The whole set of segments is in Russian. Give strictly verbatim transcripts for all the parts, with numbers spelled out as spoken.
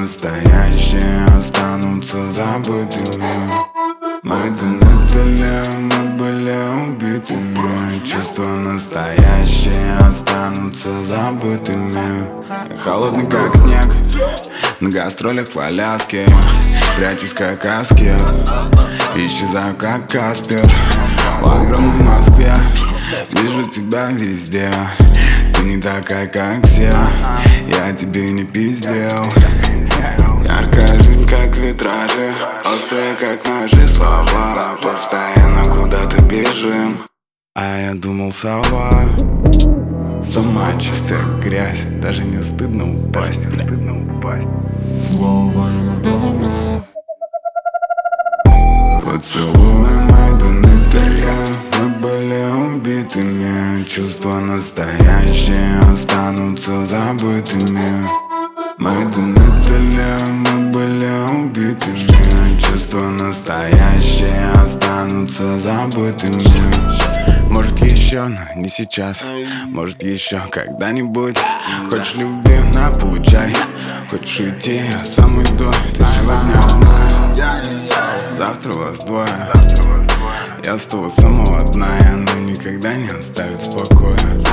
настоящие останутся забытыми. Мы донатали, мы были убитыми. Чувства настоящие останутся забытыми. Холодный как снег, на гастролях в Аляске. Прячусь как аскет, исчезаю как Каспер. В огромной Москве вижу тебя везде. Ты не такая, как все, я тебе не пиздел. Яркая жизнь, как витражи, острые, как ножи слова. Постоянно куда-то бежим, а я думал сова. Сама чистая грязь, даже не стыдно упасть. Слово иногда. Поцелуй Майданетеля, мы были убитыми. Чувства настоящие останутся забытыми. Майданетеля, мы были убитыми. Чувства настоящие останутся забытыми. Может еще, но не сейчас. Может еще когда-нибудь. Хочешь люби, на, получай. Хочешь уйти, я сам уйду. Ты сегодня одна, завтра вас двое. Я с того самого дна, и оно никогда не оставит в покое.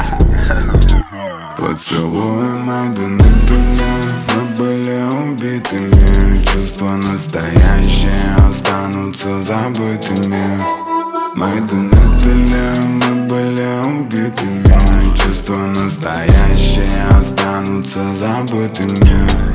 Поцелуй Майданетеля, мы были убитыми. Чувства настоящие останутся забытыми. Майданетеля, мы были убитыми. Чувства настоящие останутся забытыми.